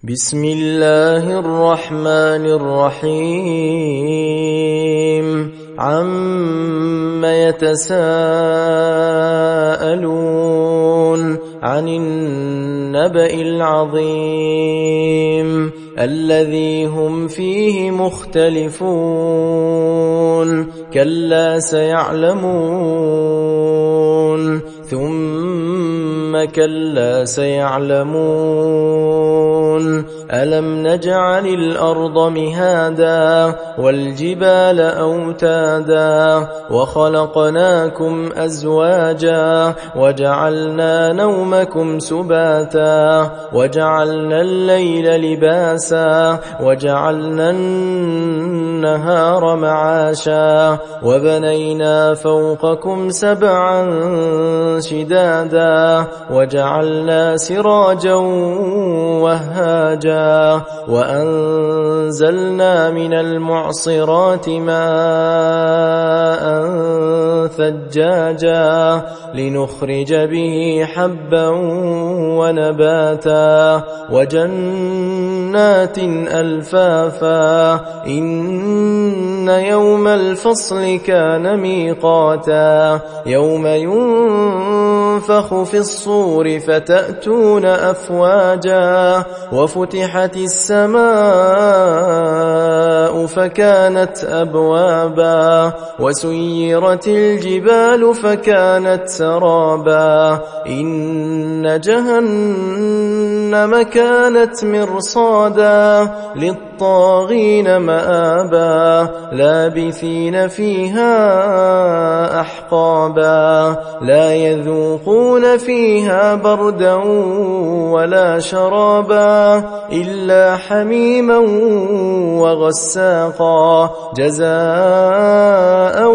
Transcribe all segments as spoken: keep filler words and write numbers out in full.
بسم الله الرحمن الرحيم عم يتساءلون عن النبأ العظيم الذي هم فيه مختلفون كلا سيعلمون ثم كلا سيعلمون ألم نجعل الأرض مهادا والجبال أوتادا وخلقناكم أزواجا وجعلنا نومكم سباتا وجعلنا الليل لباسا وجعلنا النهار معاشا وبنينا فوقكم سبعا شدادا وجعلنا سراجا وهاجا وأنزلنا من المعصرات ماء ثجاجا لنخرج به حبا ونباتا وجنات ألفافا إن يوم الفصل كان ميقاتا يوم ينفخ في الصور فتأتون أفواجا وفتحت السماء فكانت أبوابا وسيرت الجبال فكانت سرابا إن جهنم كانت مرصادا للطاغين مآبا لابثين فيها أحقابا لا يذوقون فيها بردا ولا شرابا إلا حميما وغساقا جزاء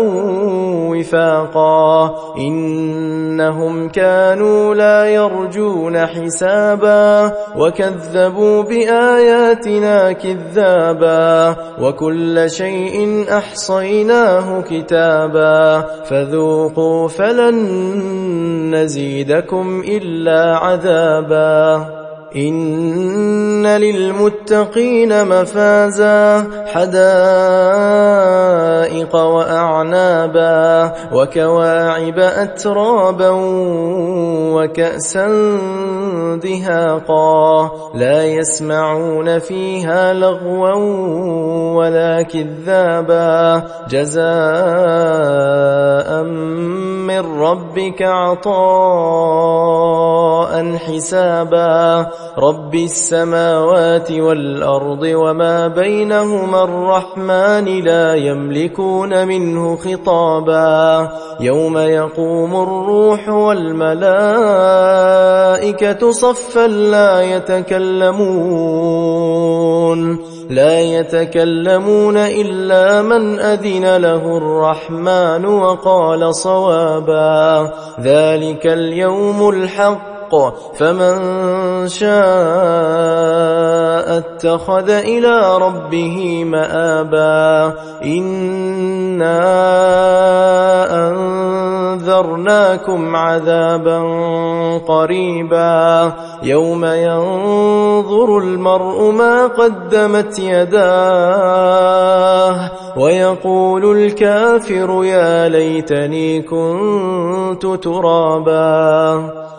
وفاقا إنهم كانوا لا يرجون حسابا وكذبوا بآياتنا كذابا وكل شيء أحصيناه كتابا فذوقوا فلن نزيدكم إلا عذابا إن للمتقين مفازا حدائق وأعنابا وكواعب أترابا وكأسا دهاقا لا يسمعون فيها لغوا ولا كذابا جزاء من ربك عطاء حسابا رب السماوات والأرض وما بينهما الرحمن لا يملكون منه خطابا يوم يقوم الروح والملائكة صفا لا يتكلمون لا يتكلمون إلا من أذن له الرحمن وقال صوابا ذلك اليوم الحق فمن شاء اتخذ إلى ربه مآبا إنا أنذرناكم عذابا قريبا يوم ينظر المرء ما قدمت يداه ويقول الكافر يا ليتني كنت ترابا